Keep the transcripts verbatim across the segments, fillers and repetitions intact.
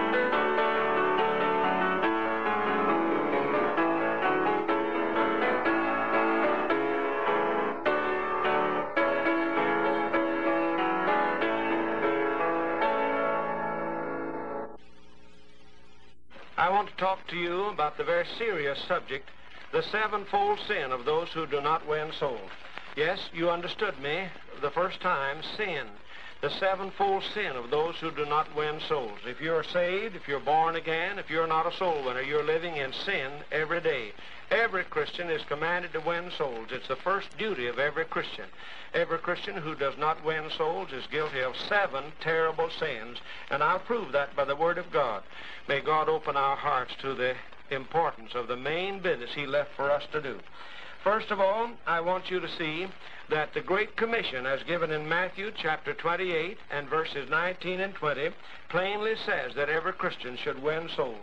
I want to talk to you about the very serious subject, the sevenfold sin of those who do not win souls. Yes, you understood me the first time, sin. The sevenfold sin of those who do not win souls. If you're saved, if you're born again, if you're not a soul winner, you're living in sin every day. Every Christian is commanded to win souls. It's the first duty of every Christian. Every Christian who does not win souls is guilty of seven terrible sins, and I'll prove that by the Word of God. May God open our hearts to the importance of the main business He left for us to do. First of all, I want you to see that the Great Commission, as given in Matthew chapter twenty-eight and verses nineteen and twenty, plainly says that every Christian should win souls.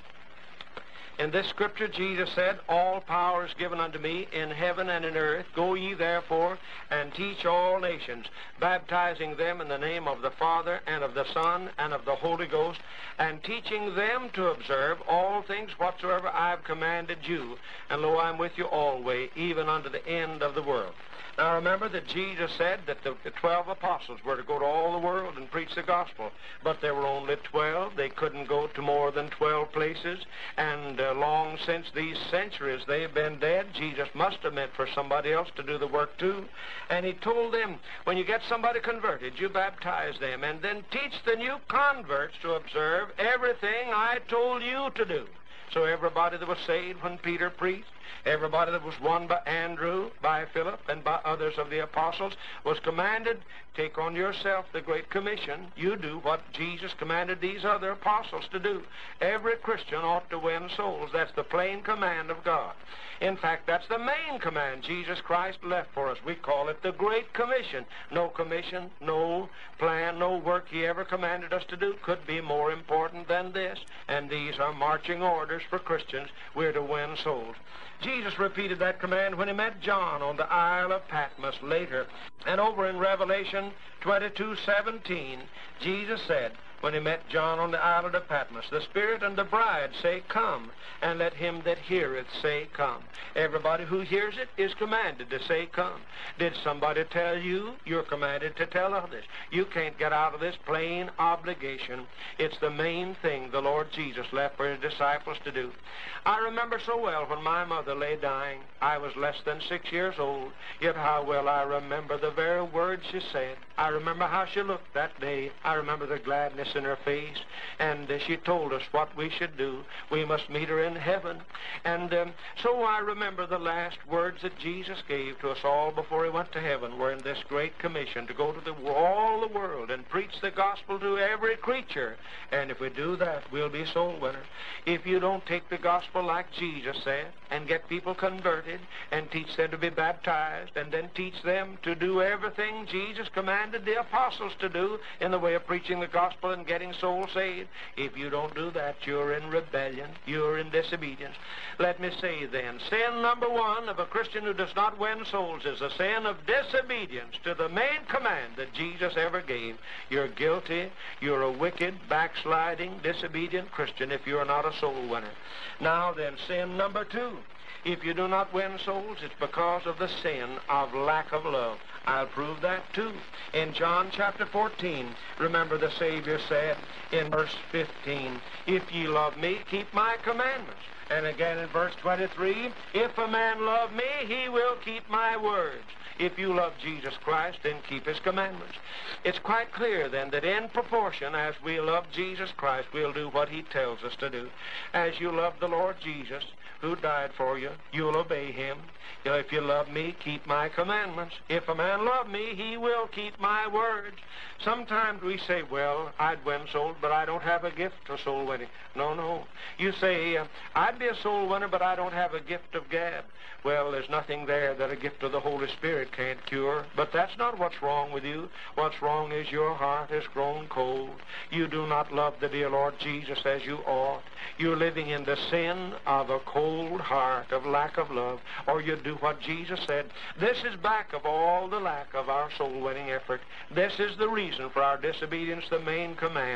In this scripture, Jesus said, "All power is given unto me in heaven and in earth. Go ye therefore and teach all nations, baptizing them in the name of the Father and of the Son and of the Holy Ghost, and teaching them to observe all things whatsoever I have commanded you. And lo, I am with you always, even unto the end of the world." Now remember that Jesus said that the, the twelve apostles were to go to all the world and preach the gospel. But there were only twelve. They couldn't go to more than twelve places. And uh, long since these centuries they've been dead. Jesus must have meant for somebody else to do the work too. And He told them, when you get somebody converted, you baptize them and then teach the new converts to observe everything I told you to do. So everybody that was saved when Peter preached, everybody that was won by Andrew, by Philip, and by others of the apostles was commanded, take on yourself the Great Commission. You do what Jesus commanded these other apostles to do. Every Christian ought to win souls. That's the plain command of God. In fact, that's the main command Jesus Christ left for us. We call it the Great Commission. No commission, no plan, no work He ever commanded us to do could be more important than this. And these are marching orders for Christians. We're to win souls. Jesus repeated that command when He met John on the Isle of Patmos later. And over in Revelation twenty-two seventeen, Jesus said, when He met John on the island of Patmos, "The Spirit and the bride say, Come, and let him that heareth say, Come." Everybody who hears it is commanded to say, Come. Did somebody tell you? You're commanded to tell others. You can't get out of this plain obligation. It's the main thing the Lord Jesus left for His disciples to do. I remember so well when my mother lay dying. I was less than six years old, yet how well I remember the very words she said. I remember how she looked that day. I remember the gladness in her face, and uh, she told us what we should do. We must meet her in heaven. And um, so I remember the last words that Jesus gave to us all before He went to heaven were in this Great Commission, to go to the, all the world and preach the gospel to every creature. And if we do that, we'll be soul winners. If you don't take the gospel like Jesus said and get people converted and teach them to be baptized and then teach them to do everything Jesus commanded the apostles to do in the way of preaching the gospel and getting souls saved, if you don't do that, you're in rebellion, you're in disobedience. Let me say then, sin number one of a Christian who does not win souls is the sin of disobedience to the main command that Jesus ever gave. You're guilty, you're a wicked, backsliding, disobedient Christian if you're not a soul winner. Now then, sin number two. If you do not win souls, it's because of the sin of lack of love. I'll prove that too. In John chapter fourteen, remember the Savior said in verse fifteen, "If ye love me, keep my commandments." And again in verse twenty-three, "If a man love me, he will keep my words." If you love Jesus Christ, then keep His commandments. It's quite clear then that in proportion as we love Jesus Christ, we'll do what He tells us to do. As you love the Lord Jesus, who died for you, you'll obey Him. You know, if you love me, keep my commandments. If a man love me, he will keep my words. Sometimes we say, well, I'd win souls, but I don't have a gift for soul winning. No, no. You say, I'd be a soul winner, but I don't have a gift of gab. Well, there's nothing there that a gift of the Holy Spirit can't cure. But that's not what's wrong with you. What's wrong is your heart has grown cold. You do not love the dear Lord Jesus as you ought. You're living in the sin of a cold heart, of lack of love, or you do what Jesus said. This is back of all the lack of our soul-winning effort. This is the reason for our disobedience, the main command.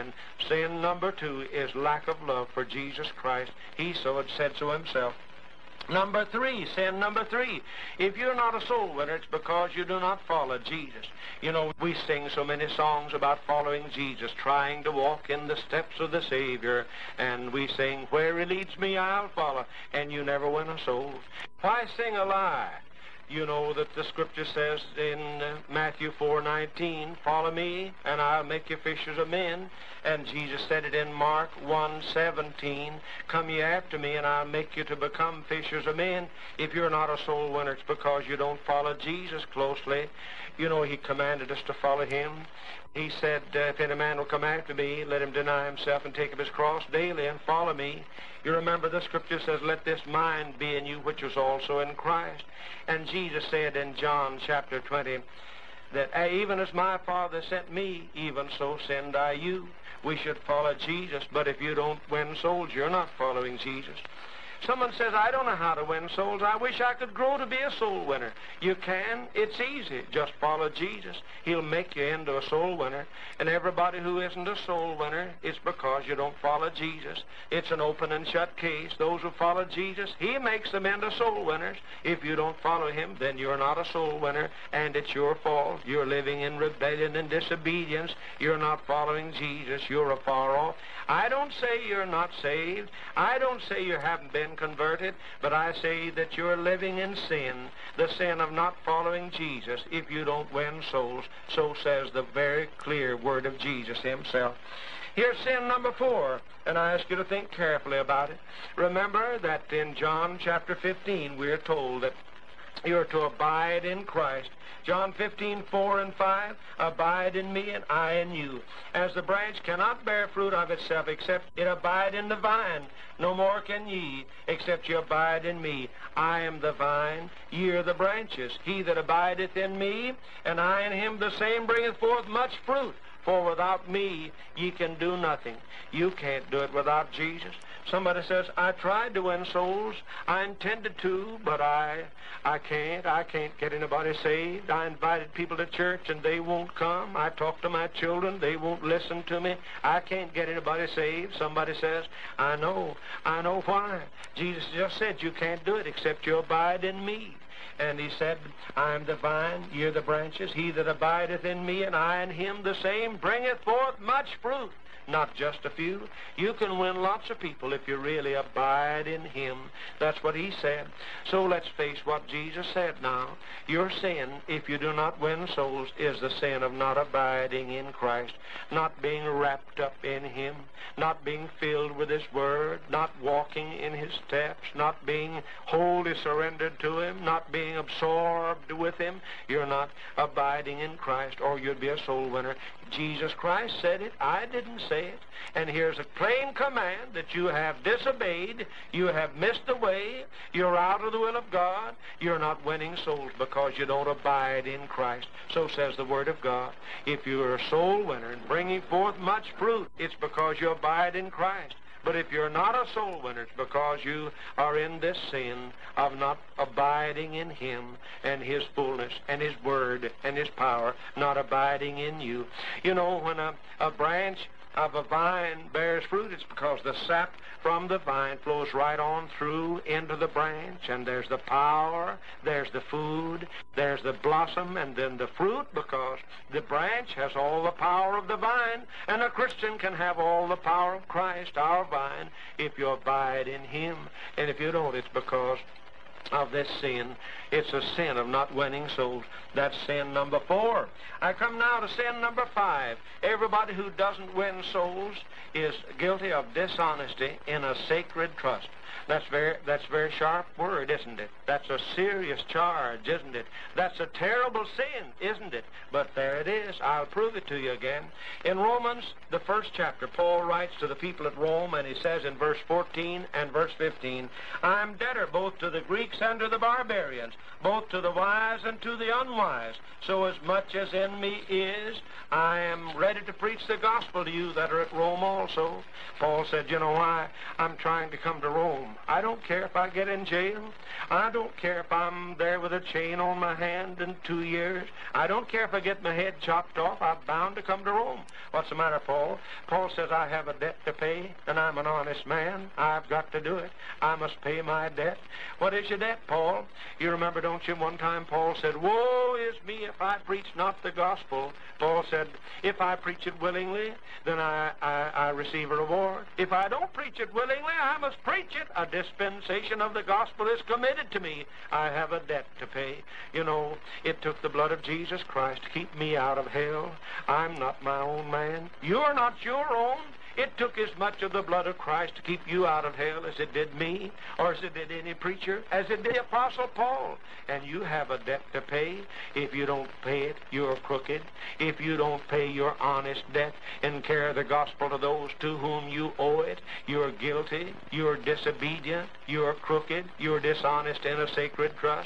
Sin number two is lack of love for Jesus Christ. He so had said so himself. Number three, sin number three. If you're not a soul winner, it's because you do not follow Jesus. You know, we sing so many songs about following Jesus, trying to walk in the steps of the Savior. And we sing, where he leads me, I'll follow. And you never win a soul. Why sing a lie? You know that the Scripture says in uh, Matthew four nineteen, follow me, and I'll make you fishers of men. And Jesus said it in Mark one seventeen, come ye after me, and I'll make you to become fishers of men. If you're not a soul winner, it's because you don't follow Jesus closely. You know, he commanded us to follow him. He said, uh, if any man will come after me, let him deny himself and take up his cross daily and follow me. You remember the Scripture says, let this mind be in you, which was also in Christ. And Jesus said in John chapter twenty, that even as my Father sent me, even so send I you. We should follow Jesus, but if you don't win souls, you're not following Jesus. Someone says, I don't know how to win souls. I wish I could grow to be a soul winner. You can. It's easy. Just follow Jesus. He'll make you into a soul winner. And everybody who isn't a soul winner, it's because you don't follow Jesus. It's an open and shut case. Those who follow Jesus, he makes them into soul winners. If you don't follow him, then you're not a soul winner, and it's your fault. You're living in rebellion and disobedience. You're not following Jesus. You're afar off. I don't say you're not saved. I don't say you haven't been converted, but I say that you're living in sin, the sin of not following Jesus if you don't win souls. So says the very clear word of Jesus himself. Here's sin number four, and I ask you to think carefully about it. Remember that in John chapter fifteen, we're told that you're to abide in Christ. John fifteen, four and five, abide in me and I in you. As the branch cannot bear fruit of itself except it abide in the vine, no more can ye, except ye abide in me. I am the vine, ye are the branches. He that abideth in me, and I in him, the same bringeth forth much fruit. For without me ye can do nothing. You can't do it without Jesus. Somebody says, I tried to win souls. I intended to, but I I can't. I can't get anybody saved. I invited people to church, and they won't come. I talk to my children. They won't listen to me. I can't get anybody saved. Somebody says, I know. I know why. Jesus just said you can't do it except you abide in me. And he said, I am the vine, ye are the branches. He that abideth in me, and I in him, the same bringeth forth much fruit. Not just a few. You can win lots of people if you really abide in him. That's what he said. So let's face what Jesus said now. Your sin, if you do not win souls, is the sin of not abiding in Christ, not being wrapped up in him, not being filled with his word, not walking in his steps, not being wholly surrendered to him, not being absorbed with him. You're not abiding in Christ, or you'd be a soul winner. Jesus Christ said it. I didn't say it. And here's a plain command that you have disobeyed. You have missed the way. You're out of the will of God. You're not winning souls because you don't abide in Christ. So says the Word of God. If you're a soul winner and bringing forth much fruit, it's because you abide in Christ. But if you're not a soul winner, it's because you are in this sin of not abiding in him and his fullness and his word and his power, not abiding in you. You know, when a, a branch of a vine bears fruit, it's because the sap from the vine flows right on through into the branch, and there's the power, there's the food, there's the blossom, and then the fruit, because the branch has all the power of the vine, and a Christian can have all the power of Christ, our vine, if you abide in him. And if you don't, it's because of this sin. It's a sin of not winning souls. That's sin number four. I come now to sin number five. Everybody who doesn't win souls is guilty of dishonesty in a sacred trust. That's very, that's a very sharp word, isn't it? That's a serious charge, isn't it? That's a terrible sin, isn't it? But there it is. I'll prove it to you again. In Romans, the first chapter, Paul writes to the people at Rome, and he says in verse fourteen and verse fifteen, I am debtor both to the Greek Greeks and to the barbarians, both to the wise and to the unwise. So as much as in me is, I am ready to preach the gospel to you that are at Rome also. Paul said, you know why? I'm trying to come to Rome. I don't care if I get in jail. I don't care if I'm there with a chain on my hand in two years. I don't care if I get my head chopped off. I'm bound to come to Rome. What's the matter, Paul? Paul says, I have a debt to pay, and I'm an honest man. I've got to do it. I must pay my debt. What is your debt, Paul? You remember, don't you, one time Paul said, woe is me if I preach not the gospel. Paul said, if I preach it willingly, then I, I, I receive a reward. If I don't preach it willingly, I must preach it. A dispensation of the gospel is committed to me. I have a debt to pay. You know, it took the blood of Jesus Christ to keep me out of hell. I'm not my own man. You're not your own. It took as much of the blood of Christ to keep you out of hell as it did me, or as it did any preacher, as it did the Apostle Paul. And you have a debt to pay. If you don't pay it, you're crooked. If you don't pay your honest debt and carry the gospel to those to whom you owe it, you're guilty, you're disobedient, you're crooked, you're dishonest in a sacred trust.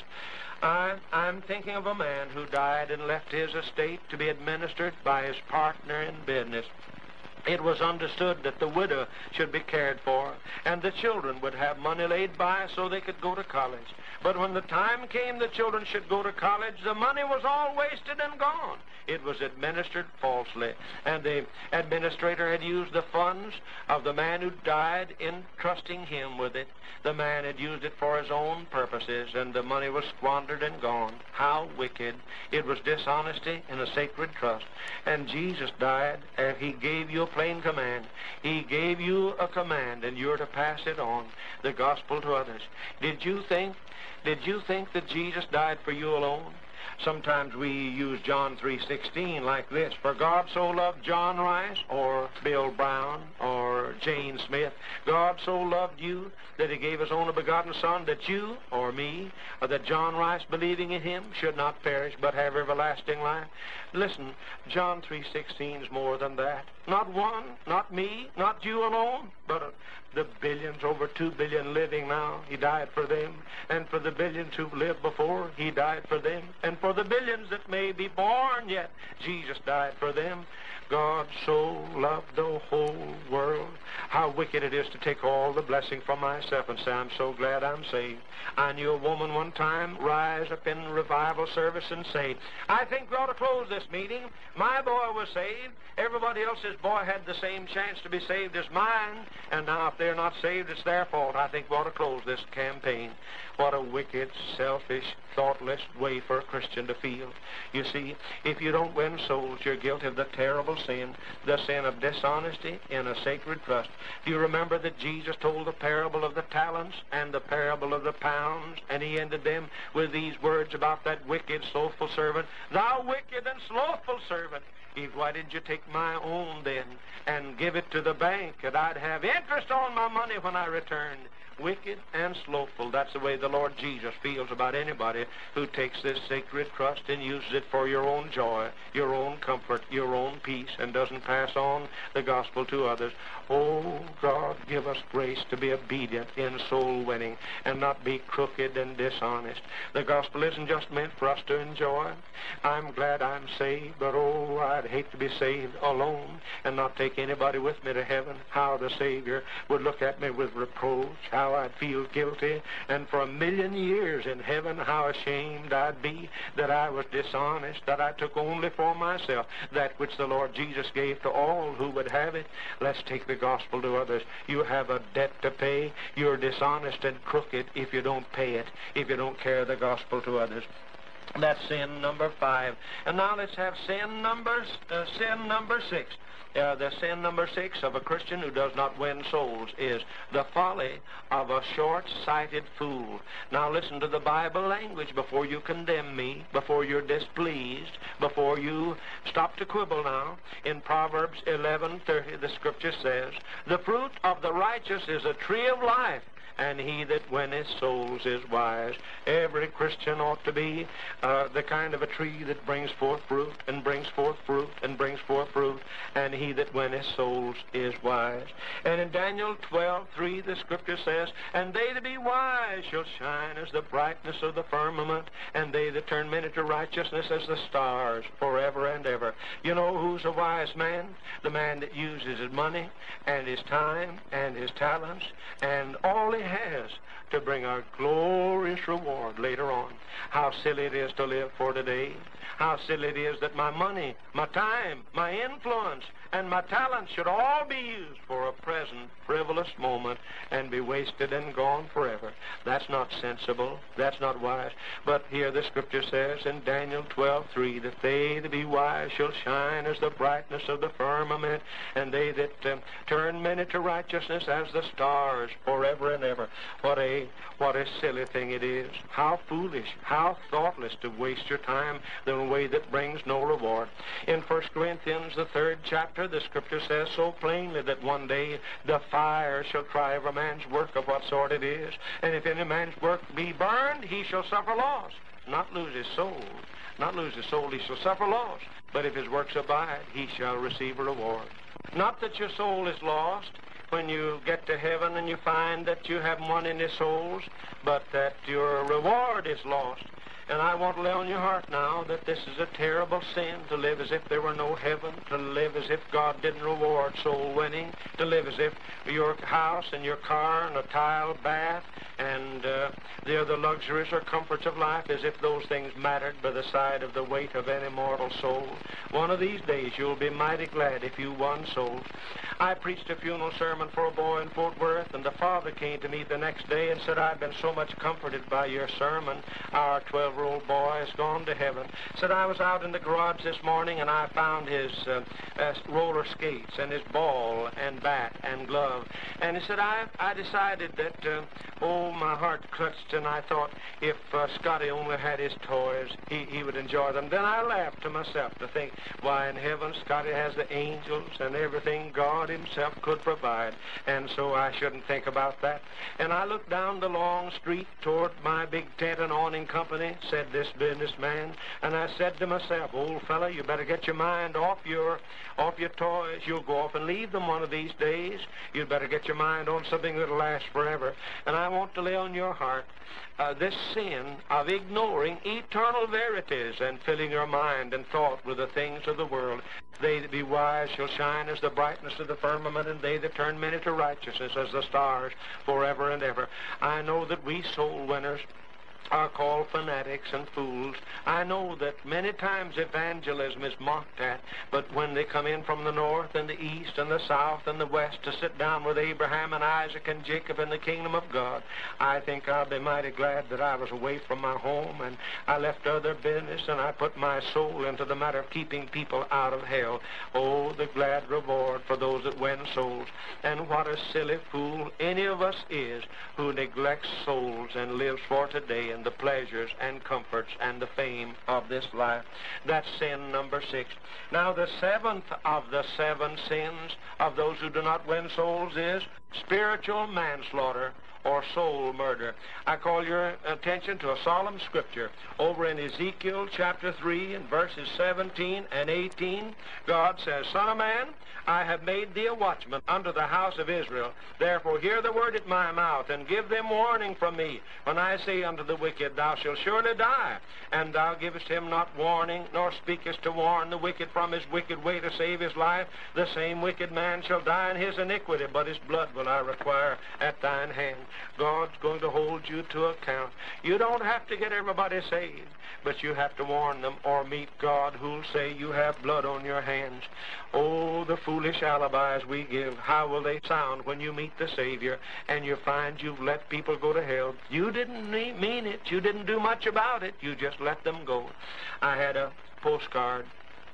I, I'm thinking of a man who died and left his estate to be administered by his partner in business. It was understood that the widow should be cared for, and the children would have money laid by so they could go to college. But when the time came the children should go to college, the money was all wasted and gone. It was administered falsely, and the administrator had used the funds of the man who died, entrusting him with it. The man had used it for his own purposes, and the money was squandered and gone. How wicked. It was dishonesty in a sacred trust. And Jesus died, and he gave you a plain command. He gave you a command, and you're to pass it on, the gospel to others. Did you think, did you think that Jesus died for you alone? Sometimes we use John three sixteen like this. For God so loved John Rice or Bill Brown or Jane Smith. God so loved you that he gave his only begotten Son, that you or me or that John Rice, believing in him, should not perish but have everlasting life. Listen, John three sixteen is more than that. Not one, not me, not you alone, but uh, the billions, over two billion living now, he died for them. And for the billions who've lived before, he died for them. And for the billions that may be born yet, Jesus died for them. God so loved the whole world. How wicked it is to take all the blessing from myself and say, I'm so glad I'm saved. I knew a woman one time rise up in revival service and say, I think we ought to close this meeting. My boy was saved. Everybody else's boy had the same chance to be saved as mine. And now if they're not saved, it's their fault. I think we ought to close this campaign. What a wicked, selfish, thoughtless way for a Christian to feel. You see, if you don't win souls, you're guilty of the terrible sin, the sin of dishonesty in a sacred trust. Do you remember that Jesus told the parable of the talents and the parable of the pounds, and he ended them with these words about that wicked, slothful servant? Thou wicked and slothful servant, Eve, why didn't you take my own then and give it to the bank, and I'd have interest on my money when I returned? Wicked and slothful. That's the way the Lord Jesus feels about anybody who takes this sacred trust and uses it for your own joy, your own comfort, your own peace, and doesn't pass on the gospel to others. Oh, God, give us grace to be obedient in soul winning and not be crooked and dishonest. The gospel isn't just meant for us to enjoy. I'm glad I'm saved, but oh, I'd hate to be saved alone and not take anybody with me to heaven. How the Savior would look at me with reproach, how I'd feel guilty, and for a million years in heaven, how ashamed I'd be that I was dishonest, that I took only for myself that which the Lord Jesus gave to all who would have it. Let's take the gospel to others. You have a debt to pay. You're dishonest and crooked if you don't pay it, if you don't carry the gospel to others. That's sin number five. And now let's have sin number, uh, sin number six. Uh, the sin number six of a Christian who does not win souls is the folly of a short-sighted fool. Now listen to the Bible language before you condemn me, before you're displeased, before you stop to quibble now. In Proverbs eleven thirty, the Scripture says, the fruit of the righteous is a tree of life, and he that winneth souls is wise. Every Christian ought to be uh, the kind of a tree that brings forth fruit, and brings forth fruit, and brings forth fruit, and he that winneth souls is wise. And in Daniel twelve three, the Scripture says, and they that be wise shall shine as the brightness of the firmament, and they that turn many to righteousness as the stars forever and ever. You know who's a wise man? The man that uses his money and his time and his talents and all he has to bring a glorious reward later on. How silly it is to live for today. How silly it is that my money, my time, my influence, and my talents should all be used for a present frivolous moment and be wasted and gone forever. That's not sensible. That's not wise. But here the Scripture says in Daniel twelve three that they that be wise shall shine as the brightness of the firmament, and they that um, turn many to righteousness as the stars forever and ever. What a what a silly thing it is. How foolish, how thoughtless to waste your time in a way that brings no reward. In First Corinthians, the third chapter, the Scripture says so plainly that one day the fire shall try every man's work of what sort it is. And if any man's work be burned, he shall suffer loss. Not lose his soul. Not lose his soul, he shall suffer loss. But if his works abide, he shall receive a reward. Not that your soul is lost when you get to heaven and you find that you haven't won any souls, but that your reward is lost. And I want to lay on your heart now that this is a terrible sin, to live as if there were no heaven, to live as if God didn't reward soul winning, to live as if your house and your car and a tile bath and uh, the other luxuries or comforts of life, as if those things mattered by the side of the weight of any mortal soul. One of these days you'll be mighty glad if you won souls. I preached a funeral sermon for a boy in Fort Worth, and the father came to me the next day and said, I've been so much comforted by your sermon. Our twelve-year-old boy has gone to heaven. Said, I was out in the garage this morning and I found his uh, uh, roller skates and his ball and bat and glove. And he said, I, I decided that, uh, oh, my heart clutched, and I thought if uh, Scotty only had his toys, he, he would enjoy them. Then I laughed to myself to think, why, in heaven, Scotty has the angels and everything God himself could provide, and so I shouldn't think about that. And I looked down the long street toward my big tent and awning company, said this businessman, and I said to myself, old fella, you better get your mind off your off your toys. You'll go off and leave them one of these days. You'd better get your mind on something that'll last forever. And I want to lay on your heart uh, this sin of ignoring eternal verities and filling your mind and thought with the things of the world. They that be wise shall shine as the brightness of the firmament, and they that turn many to righteousness as the stars forever and ever. I know that we soul winners are called fanatics and fools. I know that many times evangelism is mocked at, but when they come in from the north and the east and the south and the west to sit down with Abraham and Isaac and Jacob in the kingdom of God, I think I'll be mighty glad that I was away from my home and I left other business and I put my soul into the matter of keeping people out of hell. Oh, the glad reward for those that win souls. And what a silly fool any of us is who neglects souls and lives for today and the pleasures and comforts and the fame of this life. That's sin number six. Now, the seventh of the seven sins of those who do not win souls is spiritual manslaughter or soul murder. I call your attention to a solemn scripture over in Ezekiel chapter three and verses seventeen and eighteen. God says, Son of man, I have made thee a watchman unto the house of Israel. Therefore hear the word at my mouth, and give them warning from me. When I say unto the wicked, thou shalt surely die, and thou givest him not warning, nor speakest to warn the wicked from his wicked way to save his life, the same wicked man shall die in his iniquity, but his blood will I require at thine hand. God's going to hold you to account. You don't have to get everybody saved, but you have to warn them or meet God, who'll say you have blood on your hands. Oh, the foolish alibis we give, how will they sound when you meet the Savior and you find you've let people go to hell? You didn't mean it. You didn't do much about it. You just let them go. I had a postcard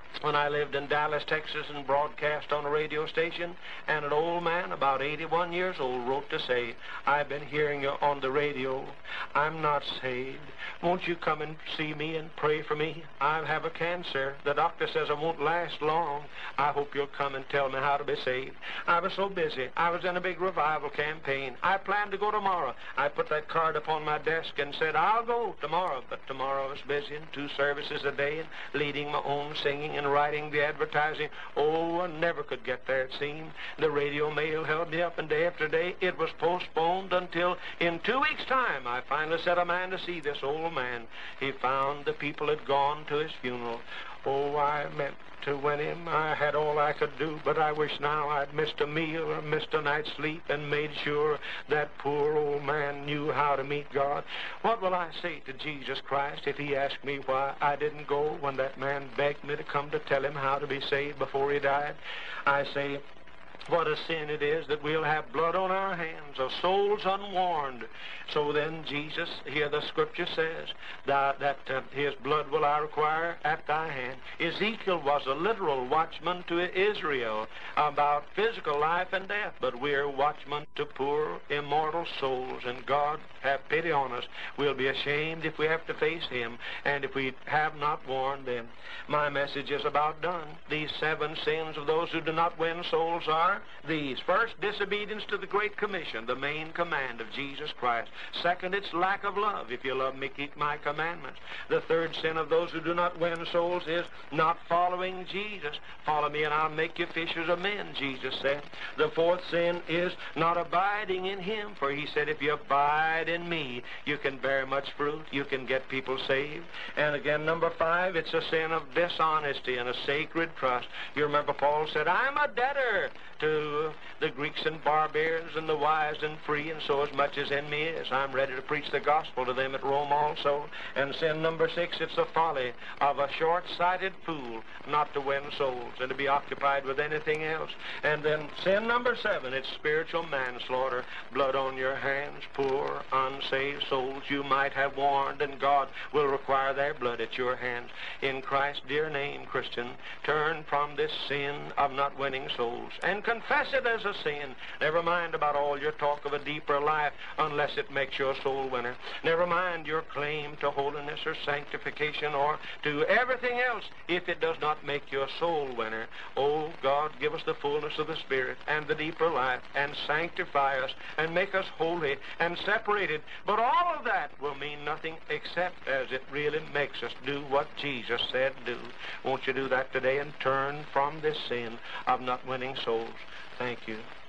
when I lived in Dallas, Texas, and broadcast on a radio station, and an old man, about eighty-one years old, wrote to say, "I've been hearing you on the radio. I'm not saved. Won't you come and see me and pray for me? I have a cancer. The doctor says I won't last long. I hope you'll come and tell me how to be saved." I was so busy. I was in a big revival campaign. I planned to go tomorrow. I put that card upon my desk and said, "I'll go tomorrow." But tomorrow I was busy in two services a day and leading my own singing and writing the advertising. Oh, I never could get there, it seemed. The radio mail held me up, and day after day it was postponed until in two weeks' time I finally sent a man to see this old man. He found the people had gone to his funeral. Oh, I meant to win him. I had all I could do, but I wish now I'd missed a meal or missed a night's sleep and made sure that poor old man knew how to meet God. What will I say to Jesus Christ if he asked me why I didn't go when that man begged me to come to tell him how to be saved before he died? I say, what a sin it is that we'll have blood on our hands, of souls unwarned. So then, Jesus, here the scripture says that, that uh, his blood will I require at thy hand. Ezekiel was a literal watchman to Israel about physical life and death, but we're watchmen to poor, immortal souls, and God have pity on us. We'll be ashamed if we have to face him, and if we have not warned them. My message is about done. These seven sins of those who do not win souls are these. First, disobedience to the Great Commission, the main command of Jesus Christ. Second, it's lack of love. If you love me, keep my commandments. The third sin of those who do not win souls is not following Jesus. Follow me and I'll make you fishers of men, Jesus said. The fourth sin is not abiding in him, for he said, if you abide in me, you can bear much fruit. You can get people saved. And again, number five, it's a sin of dishonesty and a sacred trust. You remember Paul said, I'm a debtor to the Greeks and barbarians and the wise and free, and so as much as in me is, I'm ready to preach the gospel to them at Rome also. And sin number six, it's the folly of a short-sighted fool not to win souls and to be occupied with anything else. And then sin number seven, it's spiritual manslaughter, blood on your hands, poor, unsaved souls you might have warned, and God will require their blood at your hands. In Christ's dear name, Christian, turn from this sin of not winning souls and confess it as a sin. Never mind about all your talk of a deeper life unless it makes you a soul winner. Never mind your claim to holiness or sanctification or to everything else if it does not make you a soul winner. Oh, God, give us the fullness of the Spirit and the deeper life and sanctify us and make us holy and separated. But all of that will mean nothing except as it really makes us do what Jesus said do. Won't you do that today and turn from this sin of not winning souls? Thank you.